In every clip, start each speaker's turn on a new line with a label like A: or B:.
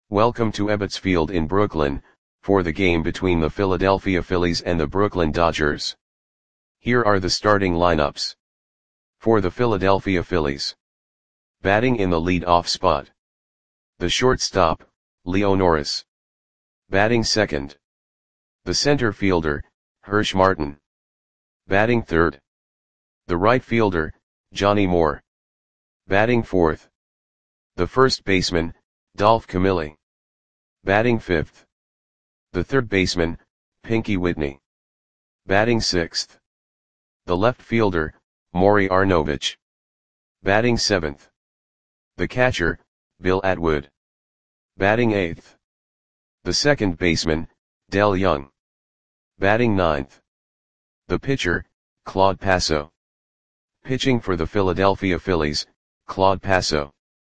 A: Welcome to Ebbets Field in Brooklyn, for the game between the Philadelphia Phillies and the Brooklyn Dodgers. Here are the starting lineups. For the Philadelphia Phillies. Batting in the lead-off spot. The shortstop, Leo Norris. Batting second. The center fielder, Hirsch Martin. Batting third. The right fielder, Johnny Moore. Batting fourth. The first baseman, Dolph Camilli. Batting fifth. The third baseman, Pinky Whitney. Batting sixth. The left fielder, Maury Arnovich. Batting seventh. The catcher, Bill Atwood. Batting eighth. The second baseman, Dell Young. Batting ninth. The pitcher, Claude Passo. Pitching for the Philadelphia Phillies, Claude Passo.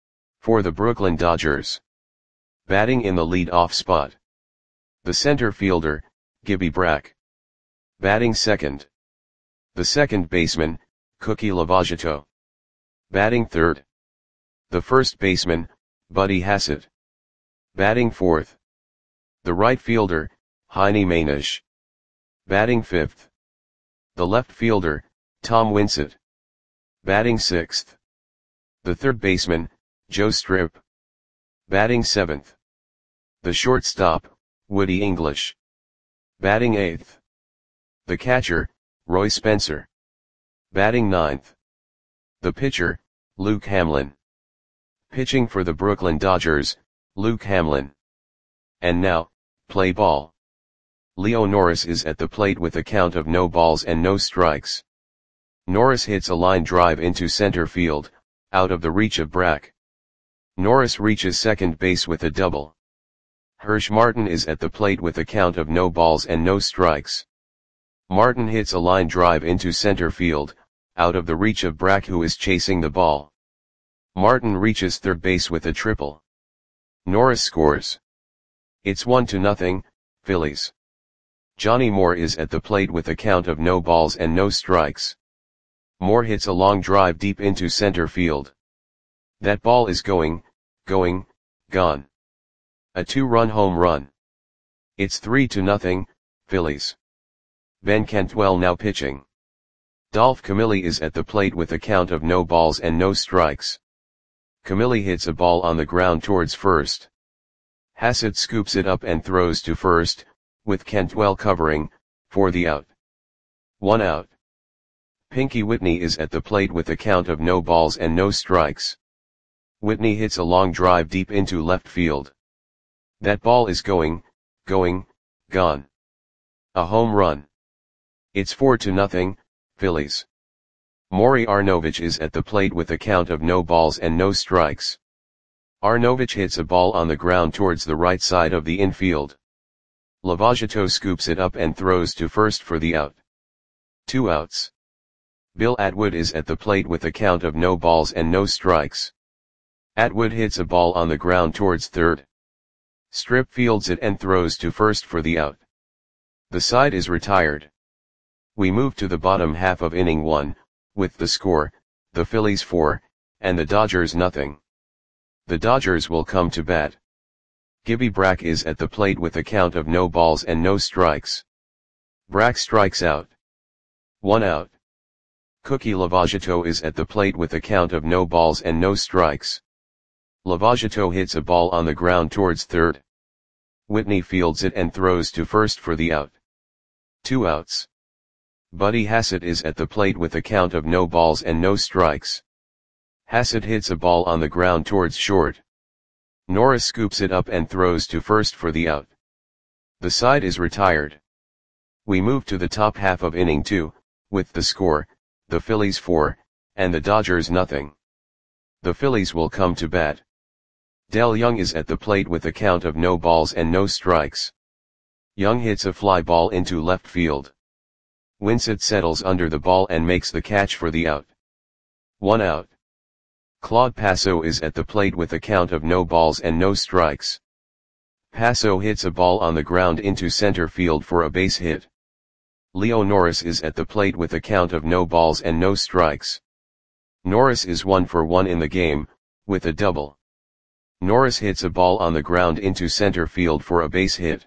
A: For the Brooklyn Dodgers. Batting in the lead-off spot. The center fielder, Gibby Brack. Batting second. The second baseman, Cookie Lavagetto. Batting third. The first baseman, Buddy Hassett. Batting fourth. The right fielder, Heine Mainish. Batting fifth. The left fielder, Tom Winsett. Batting sixth. The third baseman, Joe Strip. Batting seventh. The shortstop, Woody English. Batting eighth. The catcher, Roy Spencer. Batting ninth. The pitcher, Luke Hamlin. Pitching for the Brooklyn Dodgers, Luke Hamlin. And now, play ball. Leo Norris is at the plate with a count of no balls and no strikes. Norris hits a line drive into center field, out of the reach of Brack. Norris reaches second base with a double. Hirsch Martin is at the plate with a count of no balls and no strikes. Martin hits a line drive into center field, out of the reach of Brack, who is chasing the ball. Martin reaches third base with a triple. Norris scores. It's 1-0, Phillies. Johnny Moore is at the plate with a count of no balls and no strikes. Moore hits a long drive deep into center field. That ball is gone. A 2-run home run. It's 3-0, Phillies. Ben Cantwell now pitching. Dolph Camilli is at the plate with a count of no balls and no strikes. Camilli hits a ball on the ground towards first. Hassett scoops it up and throws to first, with Cantwell covering, for the out. 1 out. Pinky Whitney is at the plate with a count of no balls and no strikes. Whitney hits a long drive deep into left field. That ball is gone. A home run. It's 4-0, Phillies. Maury Arnovich is at the plate with a count of no balls and no strikes. Arnovich hits a ball on the ground towards the right side of the infield. Lavagetto scoops it up and throws to first for the out. 2 outs. Bill Atwood is at the plate with a count of no balls and no strikes. Atwood hits a ball on the ground towards third. Strip fields it and throws to first for the out. The side is retired. We move to the bottom half of inning 1, with the score, the Phillies 4, and the Dodgers nothing. The Dodgers will come to bat. Gibby Brack is at the plate with a count of no balls and no strikes. Brack strikes out. 1 out. Cookie Lavagetto is at the plate with a count of no balls and no strikes. Lavagetto hits a ball on the ground towards third. Whitney fields it and throws to first for the out. 2 outs. Buddy Hassett is at the plate with a count of no balls and no strikes. Hassett hits a ball on the ground towards short. Norris scoops it up and throws to first for the out. The side is retired. We move to the top half of inning 2, with the score, the Phillies 4, and the Dodgers nothing. The Phillies will come to bat. Dell Young is at the plate with a count of no balls and no strikes. Young hits a fly ball into left field. Winsett settles under the ball and makes the catch for the out. 1 out. Claude Passo is at the plate with a count of no balls and no strikes. Passo hits a ball on the ground into center field for a base hit. Leo Norris is at the plate with a count of no balls and no strikes. Norris is 1 for 1 in the game, with a double. Norris hits a ball on the ground into center field for a base hit.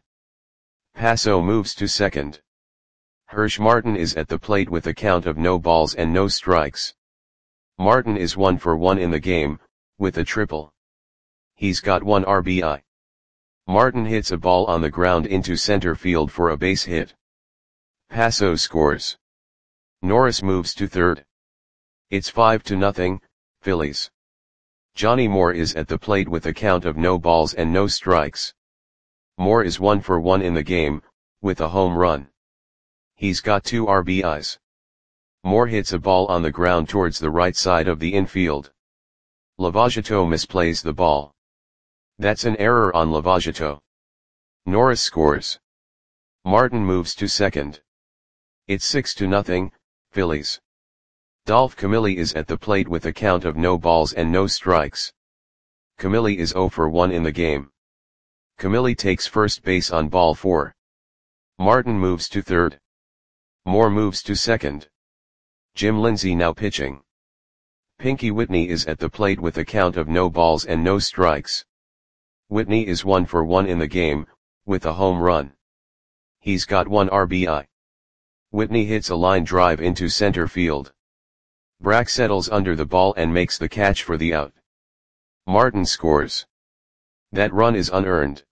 A: Passo moves to second. Hirsch Martin is at the plate with a count of no balls and no strikes. Martin is 1 for 1 in the game, with a triple. He's got 1 RBI. Martin hits a ball on the ground into center field for a base hit. Passo scores. Norris moves to third. It's 5-0, Phillies. Johnny Moore is at the plate with a count of no balls and no strikes. Moore is 1 for 1 in the game, with a home run. He's got 2 RBIs. Moore hits a ball on the ground towards the right side of the infield. Lavagetto misplays the ball. That's an error on Lavagetto. Norris scores. Martin moves to second. It's 6-0, Phillies. Dolph Camilli is at the plate with a count of no balls and no strikes. Camilli is 0 for 1 in the game. Camilli takes first base on ball 4. Martin moves to third. Moore moves to second. Jim Lindsay now pitching. Pinky Whitney is at the plate with a count of no balls and no strikes. Whitney is 1 for 1 in the game, with a home run. He's got 1 RBI. Whitney hits a line drive into center field. Brack settles under the ball and makes the catch for the out. Martin scores. That run is unearned.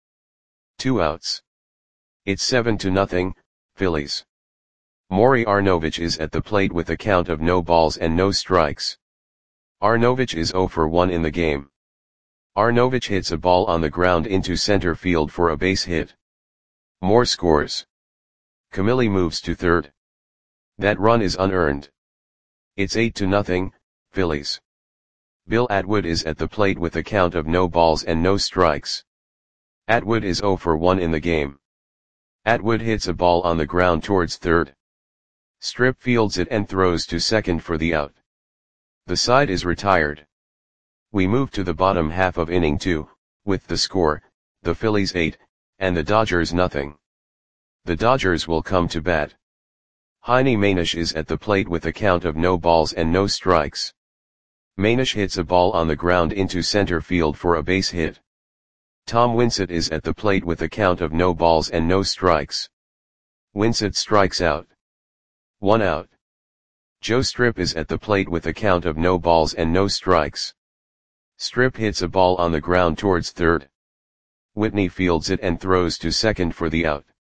A: 2 outs. It's 7-0, Phillies. Maury Arnovich is at the plate with a count of no balls and no strikes. Arnovich is 0 for 1 in the game. Arnovich hits a ball on the ground into center field for a base hit. Moore scores. Camilli moves to third. That run is unearned. It's 8-0, Phillies. Bill Atwood is at the plate with a count of no balls and no strikes. Atwood is 0 for 1 in the game. Atwood hits a ball on the ground towards third. Strip fields it and throws to second for the out. The side is retired. We move to the bottom half of inning 2, with the score, the Phillies 8, and the Dodgers nothing. The Dodgers will come to bat. Heine Manish is at the plate with a count of no balls and no strikes. Manish hits a ball on the ground into center field for a base hit. Tom Winsett is at the plate with a count of no balls and no strikes. Winsett strikes out. 1 out. Joe Strip is at the plate with a count of no balls and no strikes. Strip hits a ball on the ground towards third. Whitney fields it and throws to second for the out.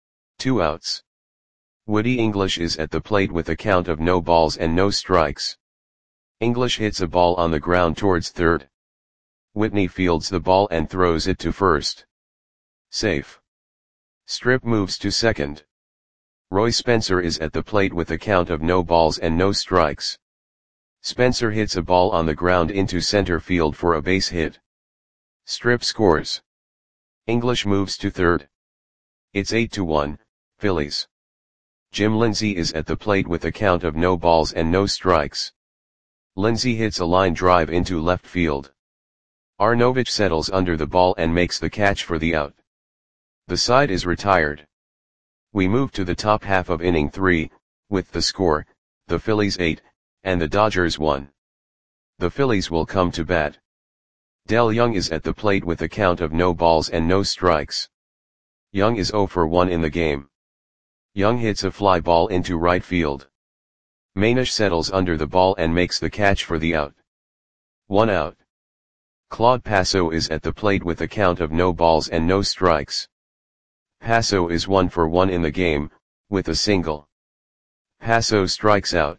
A: 2 outs. Woody English is at the plate with a count of no balls and no strikes. English hits a ball on the ground towards third. Whitney fields the ball and throws it to first. Safe. Strip moves to second. Roy Spencer is at the plate with a count of no balls and no strikes. Spencer hits a ball on the ground into center field for a base hit. Strip scores. English moves to third. It's 8-1, Phillies. Jim Lindsay is at the plate with a count of no balls and no strikes. Lindsay hits a line drive into left field. Arnovich settles under the ball and makes the catch for the out. The side is retired. We move to the top half of inning 3, with the score, the Phillies 8, and the Dodgers 1. The Phillies will come to bat. Del Young is at the plate with a count of no balls and no strikes. Young is 0 for 1 in the game. Young hits a fly ball into right field. Manish settles under the ball and makes the catch for the out. 1 out. Claude Passo is at the plate with a count of no balls and no strikes. Passo is 1 for 1 in the game, with a single. Passo strikes out.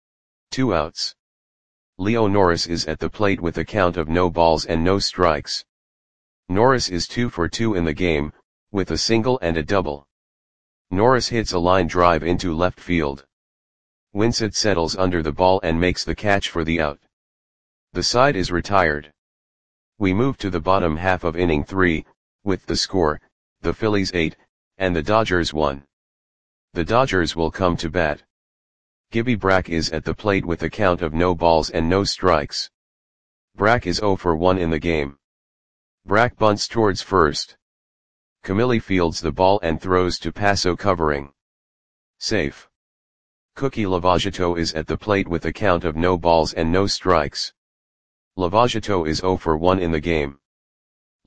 A: 2 outs. Leo Norris is at the plate with a count of no balls and no strikes. Norris is 2 for 2 in the game, with a single and a double. Norris hits a line drive into left field. Winsett settles under the ball and makes the catch for the out. The side is retired. We move to the bottom half of inning 3, with the score, the Phillies 8, and the Dodgers 1. The Dodgers will come to bat. Gibby Brack is at the plate with a count of no balls and no strikes. Brack is 0 for 1 in the game. Brack bunts towards first. Camilli fields the ball and throws to Passo covering. Safe. Cookie Lavagetto is at the plate with a count of no balls and no strikes. Lavagetto is 0 for 1 in the game.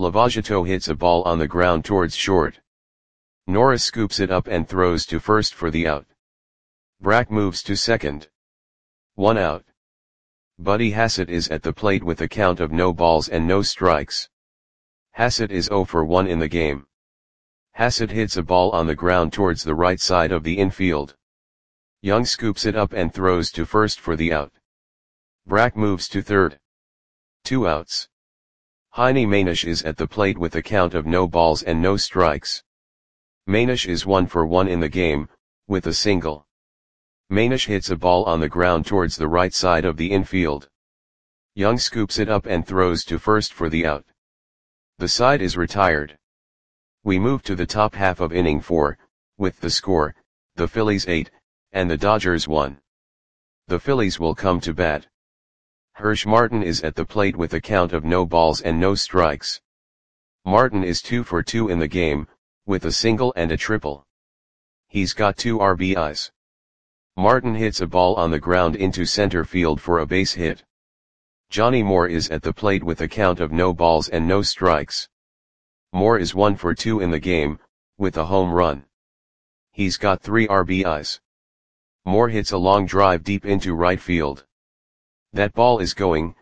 A: Lavajato hits a ball on the ground towards short. Norris scoops it up and throws to first for the out. Brack moves to second. 1 out. Buddy Hassett is at the plate with a count of no balls and no strikes. Hassett is 0 for 1 in the game. Hassett hits a ball on the ground towards the right side of the infield. Young scoops it up and throws to first for the out. Brack moves to third. 2 outs. Heine Manish is at the plate with a count of no balls and no strikes. Manish is 1 for 1 in the game, with a single. Manish hits a ball on the ground towards the right side of the infield. Young scoops it up and throws to first for the out. The side is retired. We move to the top half of inning 4, with the score, the Phillies 8, and the Dodgers 1. The Phillies will come to bat. Hirsch Martin is at the plate with a count of no balls and no strikes. Martin is 2 for 2 in the game, with a single and a triple. He's got 2 RBIs. Martin hits a ball on the ground into center field for a base hit. Johnny Moore is at the plate with a count of no balls and no strikes. Moore is 1 for 2 in the game, with a home run. He's got 3 RBIs. Moore hits a long drive deep into right field. That ball is gone.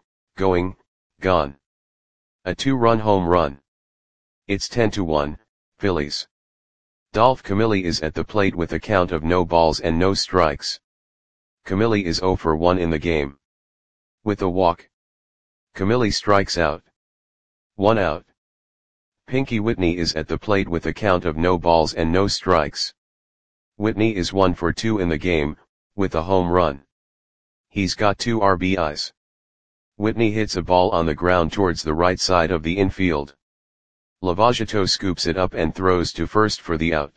A: A 2-run home run. It's 10-1, Phillies. Dolph Camilli is at the plate with a count of no balls and no strikes. Camilli is 0 for 1 in the game. With a walk. Camilli strikes out. 1 out. Pinky Whitney is at the plate with a count of no balls and no strikes. Whitney is 1 for 2 in the game, with a home run. He's got 2 RBIs. Whitney hits a ball on the ground towards the right side of the infield. Lavajato scoops it up and throws to first for the out.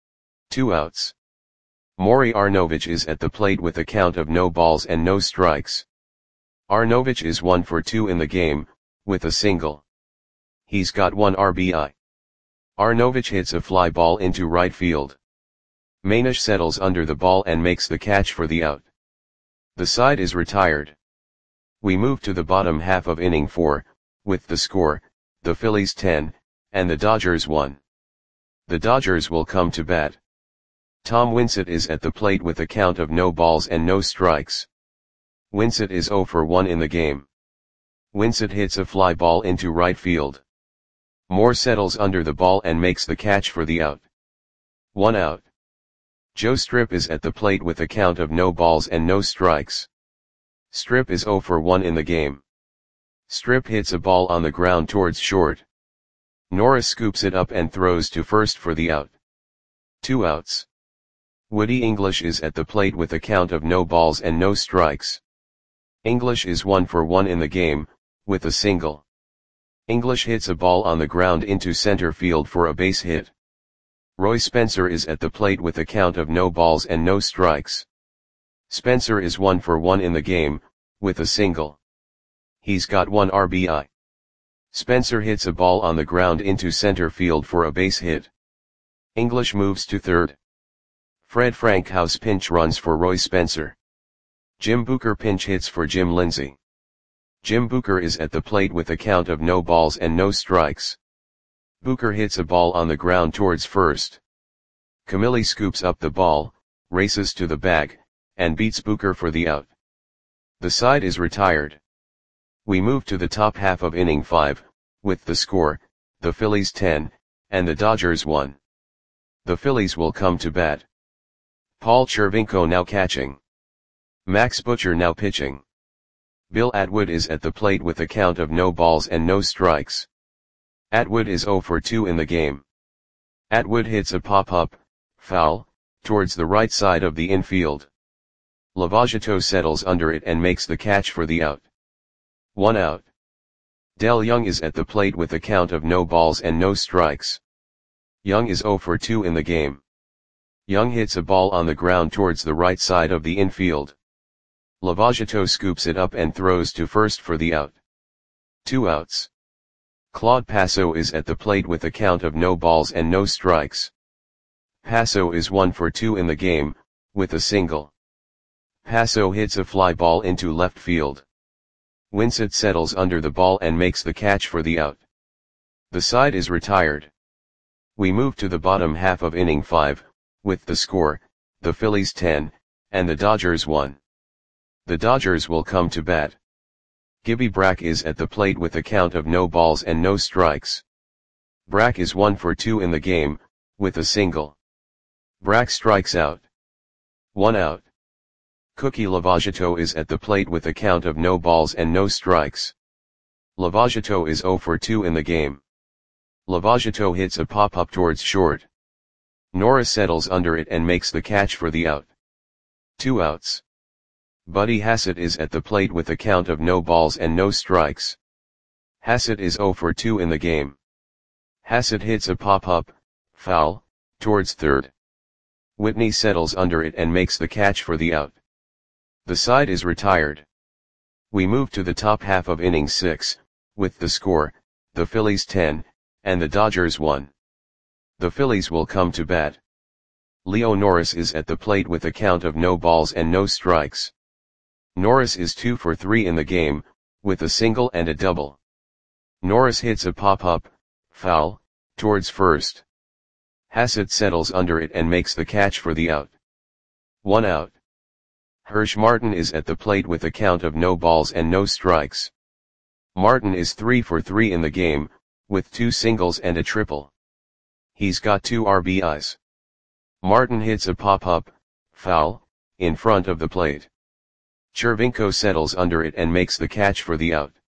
A: 2 outs. Maury Arnovich is at the plate with a count of no balls and no strikes. Arnovich is 1 for 2 in the game, with a single. He's got 1 RBI. Arnovich hits a fly ball into right field. Manish settles under the ball and makes the catch for the out. The side is retired. We move to the bottom half of inning 4, with the score, the Phillies 10, and the Dodgers 1. The Dodgers will come to bat. Tom Winsett is at the plate with a count of no balls and no strikes. Winsett is 0 for 1 in the game. Winsett hits a fly ball into right field. Moore settles under the ball and makes the catch for the out. 1 out. Joe Strip is at the plate with a count of no balls and no strikes. Strip is 0 for 1 in the game. Strip hits a ball on the ground towards short. Norris scoops it up and throws to first for the out. 2 outs. Woody English is at the plate with a count of no balls and no strikes. English is 1 for 1 in the game, with a single. English hits a ball on the ground into center field for a base hit. Roy Spencer is at the plate with a count of no balls and no strikes. Spencer is 1 for 1 in the game, with a single. He's got 1 RBI. Spencer hits a ball on the ground into center field for a base hit. English moves to third. Fred Frankhouse pinch runs for Roy Spencer. Jim Booker pinch hits for Jim Lindsay. Jim Booker is at the plate with a count of no balls and no strikes. Booker hits a ball on the ground towards first. Camilli scoops up the ball, races to the bag, and beats Booker for the out. The side is retired. We move to the top half of inning 5, with the score, the Phillies 10, and the Dodgers 1. The Phillies will come to bat. Paul Chervinko now catching. Max Butcher now pitching. Bill Atwood is at the plate with a count of no balls and no strikes. Atwood is 0 for 2 in the game. Atwood hits a pop-up, foul, towards the right side of the infield. Lavajato settles under it and makes the catch for the out. 1 out. Del Young is at the plate with a count of no balls and no strikes. Young is 0 for 2 in the game. Young hits a ball on the ground towards the right side of the infield. Lavajato scoops it up and throws to first for the out. 2 outs. Claude Passo is at the plate with a count of no balls and no strikes. Passo is 1 for 2 in the game, with a single. Passo hits a fly ball into left field. Winsett settles under the ball and makes the catch for the out. The side is retired. We move to the bottom half of inning 5, with the score, the Phillies 10, and the Dodgers 1. The Dodgers will come to bat. Gibby Brack is at the plate with a count of no balls and no strikes. Brack is 1 for 2 in the game, with a single. Brack strikes out. 1 out. Cookie Lavagetto is at the plate with a count of no balls and no strikes. Lavagetto is 0 for 2 in the game. Lavagetto hits a pop-up towards short. Norris settles under it and makes the catch for the out. 2 outs. Buddy Hassett is at the plate with a count of no balls and no strikes. Hassett is 0 for 2 in the game. Hassett hits a pop-up, foul, towards third. Whitney settles under it and makes the catch for the out. The side is retired. We move to the top half of inning 6, with the score, the Phillies 10, and the Dodgers 1. The Phillies will come to bat. Leo Norris is at the plate with a count of no balls and no strikes. Norris is 2 for 3 in the game, with a single and a double. Norris hits a pop-up, foul, towards first. Hassett settles under it and makes the catch for the out. 1 out. Hirsch Martin is at the plate with a count of no balls and no strikes. Martin is 3 for 3 in the game, with 2 singles and a triple. He's got 2 RBIs. Martin hits a pop-up, foul, in front of the plate. Chervinko settles under it and makes the catch for the out.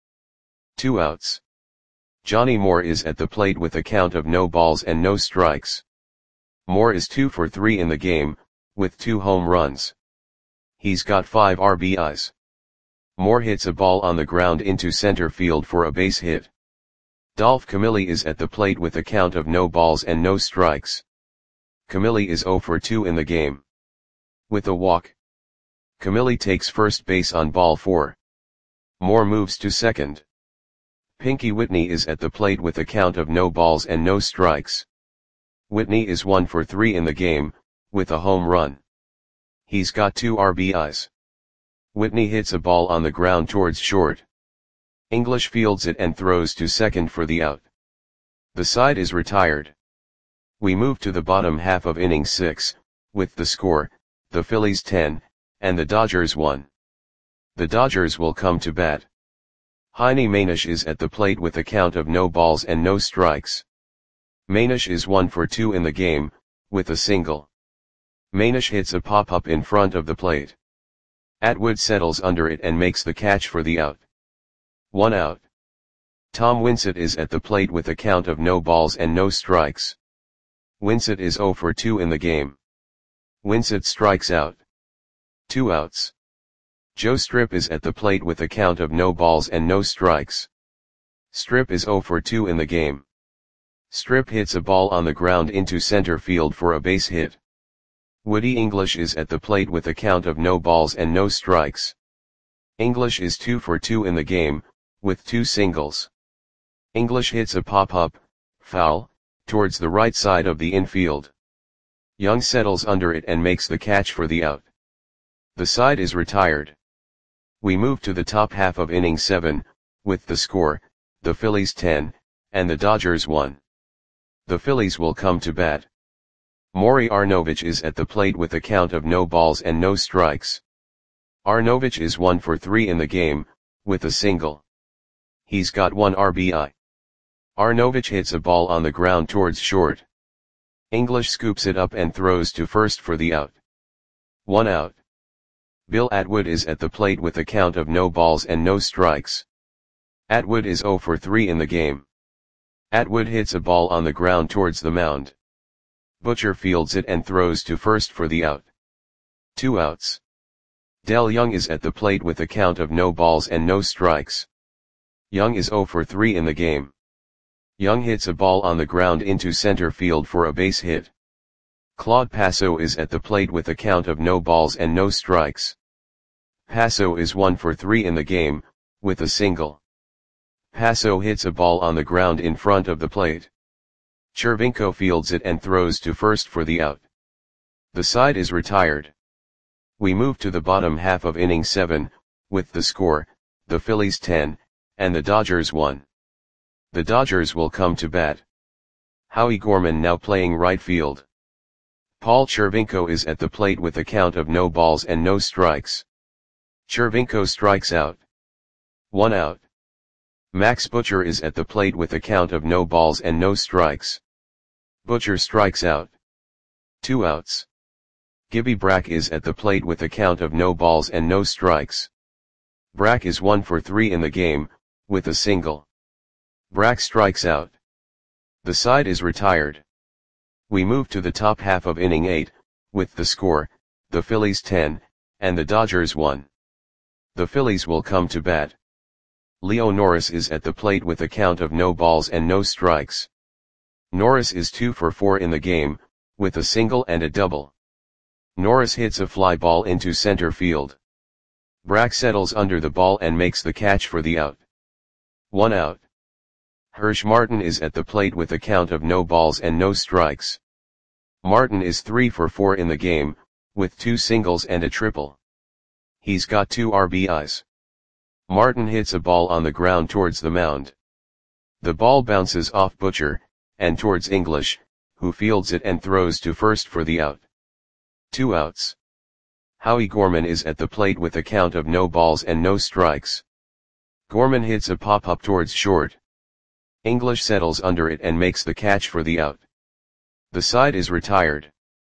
A: 2 outs. Johnny Moore is at the plate with a count of no balls and no strikes. Moore is 2 for 3 in the game, with 2 home runs. He's got 5 RBIs. Moore hits a ball on the ground into center field for a base hit. Dolph Camilli is at the plate with a count of no balls and no strikes. Camilli is 0 for 2 in the game. With a walk. Camilli takes first base on ball 4. Moore moves to second. Pinky Whitney is at the plate with a count of no balls and no strikes. Whitney is 1 for 3 in the game, with a home run. He's got 2 RBIs. Whitney hits a ball on the ground towards short. English fields it and throws to second for the out. The side is retired. We move to the bottom half of inning 6, with the score, the Phillies 10, and the Dodgers 1. The Dodgers will come to bat. Heine Manish is at the plate with a count of no balls and no strikes. Manish is 1 for 2 in the game, with a single. Manish hits a pop-up in front of the plate. Atwood settles under it and makes the catch for the out. 1 out. Tom Winsett is at the plate with a count of no balls and no strikes. Winsett is 0 for 2 in the game. Winsett strikes out. 2 outs. Joe Strip is at the plate with a count of no balls and no strikes. Strip is 0 for 2 in the game. Strip hits a ball on the ground into center field for a base hit. Woody English is at the plate with a count of no balls and no strikes. English is 2 for 2 in the game, with 2 singles. English hits a pop-up, foul, towards the right side of the infield. Young settles under it and makes the catch for the out. The side is retired. We move to the top half of inning 7, with the score, the Phillies 10, and the Dodgers 1. The Phillies will come to bat. Maury Arnovich is at the plate with a count of no balls and no strikes. Arnovich is 1 for 3 in the game, with a single. He's got 1 RBI. Arnovich hits a ball on the ground towards short. English scoops it up and throws to first for the out. 1 out. Bill Atwood is at the plate with a count of no balls and no strikes. Atwood is 0 for 3 in the game. Atwood hits a ball on the ground towards the mound. Butcher fields it and throws to first for the out. 2 outs. Del Young is at the plate with a count of no balls and no strikes. Young is 0 for 3 in the game. Young hits a ball on the ground into center field for a base hit. Claude Passo is at the plate with a count of no balls and no strikes. Passo is 1 for 3 in the game, with a single. Passo hits a ball on the ground in front of the plate. Chervinko fields it and throws to first for the out. The side is retired. We move to the bottom half of inning 7, with the score, the Phillies 10, and the Dodgers 1. The Dodgers will come to bat. Howie Gorman now playing right field. Paul Chervenko is at the plate with a count of no balls and no strikes. Chervenko strikes out. 1 out. Max Butcher is at the plate with a count of no balls and no strikes. Butcher strikes out. 2 outs. Gibby Brack is at the plate with a count of no balls and no strikes. Brack is 1 for 3 in the game, with a single. Brack strikes out. The side is retired. We move to the top half of inning 8, with the score, the Phillies 10, and the Dodgers 1. The Phillies will come to bat. Leo Norris is at the plate with a count of no balls and no strikes. Norris is 2 for 4 in the game, with a single and a double. Norris hits a fly ball into center field. Brack settles under the ball and makes the catch for the out. 1 out. Hirsch Martin is at the plate with a count of no balls and no strikes. Martin is 3 for 4 in the game, with 2 singles and a triple. He's got 2 RBIs. Martin hits a ball on the ground towards the mound. The ball bounces off Butcher, and towards English, who fields it and throws to first for the out. 2 outs. Howie Gorman is at the plate with a count of no balls and no strikes. Gorman hits a pop-up towards short. English settles under it and makes the catch for the out. The side is retired.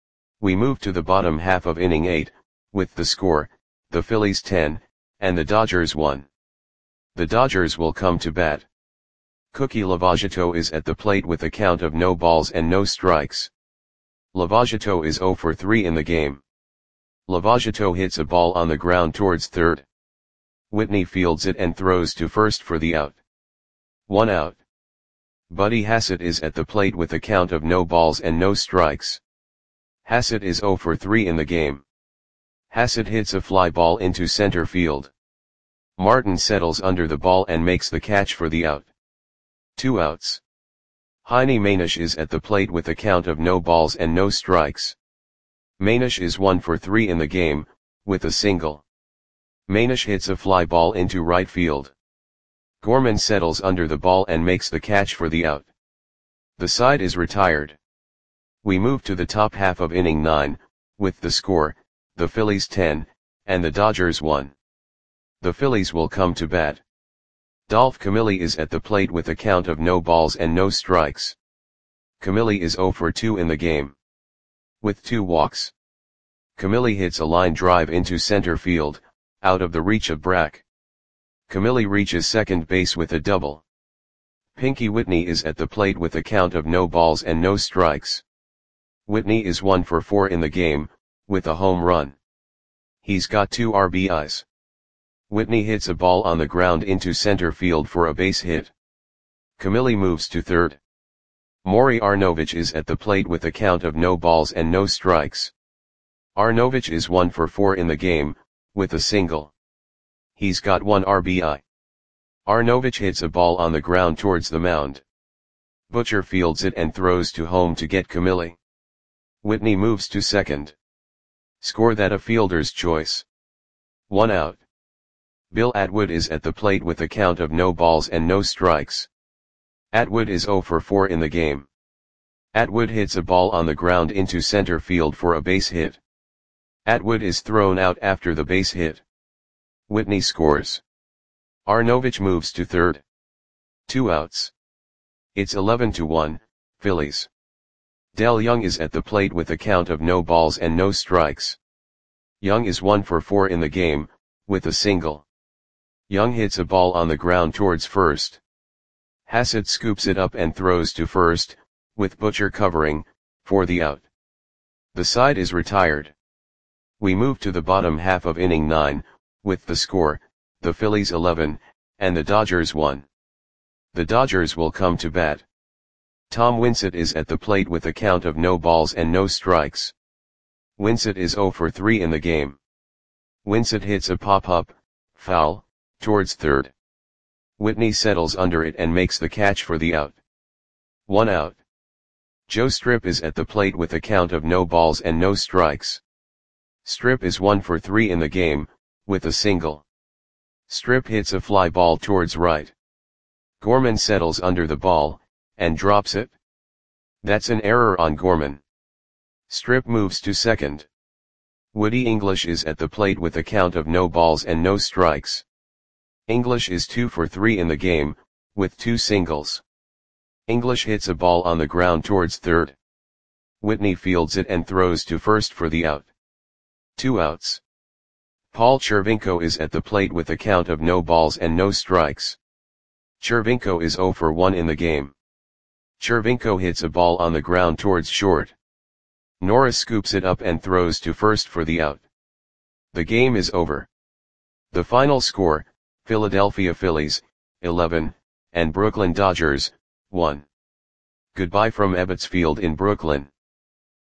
A: We move to the bottom half of inning 8, with the score, the Phillies 10, and the Dodgers 1. The Dodgers will come to bat. Cookie Lavagetto is at the plate with a count of no balls and no strikes. Lavagetto is 0 for 3 in the game. Lavagetto hits a ball on the ground towards third. Whitney fields it and throws to first for the out. 1 out. Buddy Hassett is at the plate with a count of no balls and no strikes. Hassett is 0 for 3 in the game. Hassett hits a fly ball into center field. Martin settles under the ball and makes the catch for the out. 2 outs. Heine Manish is at the plate with a count of no balls and no strikes. Manish is 1 for 3 in the game, with a single. Manish hits a fly ball into right field. Gorman settles under the ball and makes the catch for the out. The side is retired. We move to the top half of inning 9, with the score, the Phillies 10, and the Dodgers 1. The Phillies will come to bat. Dolph Camilli is at the plate with a count of no balls and no strikes. Camilli is 0 for 2 in the game. With 2 walks. Camilli hits a line drive into center field, out of the reach of Brack. Camilli reaches second base with a double. Pinky Whitney is at the plate with a count of no balls and no strikes. Whitney is 1 for 4 in the game, with a home run. He's got 2 RBIs. Whitney hits a ball on the ground into center field for a base hit. Camilli moves to third. Maury Arnovich is at the plate with a count of no balls and no strikes. Arnovich is 1 for 4 in the game, with a single. He's got 1 RBI. Arnovich hits a ball on the ground towards the mound. Butcher fields it and throws to home to get Camilli. Whitney moves to second. Score that a fielder's choice. 1 out. Bill Atwood is at the plate with a count of no balls and no strikes. Atwood is 0 for 4 in the game. Atwood hits a ball on the ground into center field for a base hit. Atwood is thrown out after the base hit. Whitney scores. Arnovich moves to third. 2 outs. It's 11-1, Phillies. Del Young is at the plate with a count of no balls and no strikes. Young is 1 for 4 in the game, with a single. Young hits a ball on the ground towards first. Hassett scoops it up and throws to first, with Butcher covering, for the out. The side is retired. We move to the bottom half of inning 9, with the score, the Phillies 11, and the Dodgers 1. The Dodgers will come to bat. Tom Winsett is at the plate with a count of no balls and no strikes. Winsett is 0 for 3 in the game. Winsett hits a pop-up, foul, towards third. Whitney settles under it and makes the catch for the out. 1 out. Joe Strip is at the plate with a count of no balls and no strikes. Strip is 1 for 3 in the game, with a single. Strip hits a fly ball towards right. Gorman settles under the ball, and drops it. That's an error on Gorman. Strip moves to second. Woody English is at the plate with a count of no balls and no strikes. English is 2 for 3 in the game, with 2 singles. English hits a ball on the ground towards third. Whitney fields it and throws to first for the out. 2 outs. Paul Chervenko is at the plate with a count of no balls and no strikes. Chervenko is 0 for 1 in the game. Chervenko hits a ball on the ground towards short. Norris scoops it up and throws to first for the out. The game is over. The final score, Philadelphia Phillies, 11, and Brooklyn Dodgers, 1. Goodbye from Ebbets Field in Brooklyn.